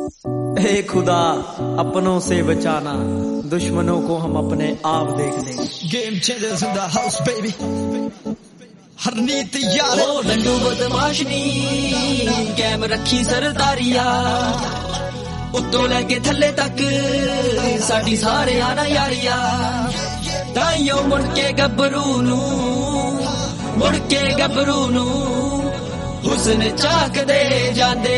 हे खुदा अपनों से बचाना, दुश्मनों को हम अपने आप देख लें। Game changers in the house baby, Harneet यार ओ लंडू बदमाश नी कैम रखी सरदारिया, उत्तों लैके थल्ले तक साडी सारे आना यारिया। ताइयों मुड़ के गबरू नू हुस्न चाक दे जांदे।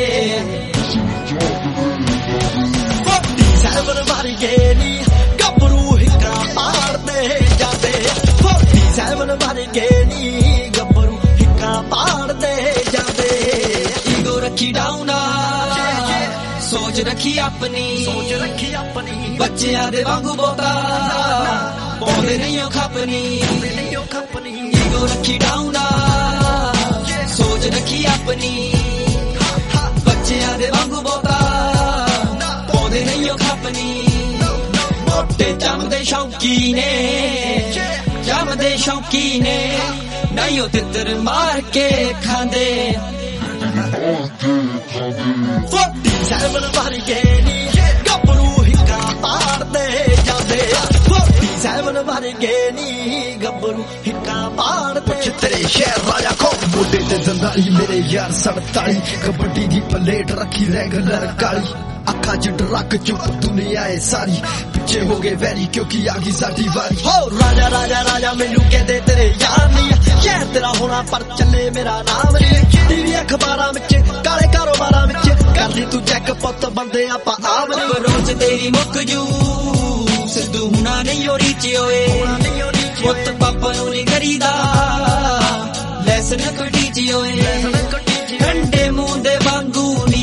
सैवन मारी गेली गबरू हिक्का पार दे जांदे। 47 मारी गेली गबरू हिक्का पार दे जांदे। ईगो रखी डाउन सोच रखी अपनी बच्चियां दे वांगू बोता पौंदे नहीं हो खपनी। ईगो रखी डाउन सोच रखी अपनी बच्चियां दे वांगू बोता पौंदे नहीं हो खपनी। मोटे जमदे शौकी ने नहीं हो तितर मार के खांदे। 47 मारी गेली गबरू हिक्का पार दे जांदे। 47 मारी गेली गबरू हिक्का पार दे। तेरे शहर राजा को मोटे ते जंदारी मेरे यार 47 कबड्डी दी प्लेट रखी रेगुलर काली। अखा च डरक चुप दुनिया है सारी, पिछे हो गए वैरी क्योंकि आ गई साडी वारी। हो राजा राजा राजा मैनू कहदे तेरे यार नहीं, शहर तेरा होना पर चले मेरा नाम नहीं। टीवी अखबारां विच काले कारोबारां विच कर ली तू चैक पुत बंदे आपां आम नहीं। रोज तेरी मुक जू सिद्धू हुणा नहीं हो रीच होए, पुत पापा नू नहीं करीदा लैसन कटीच होए। ठंडे मुंह दे वांगू नी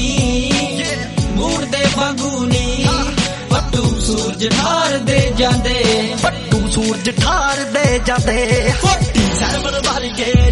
पट्टू सूरज ठार दे जांदे। 47 मारी गेली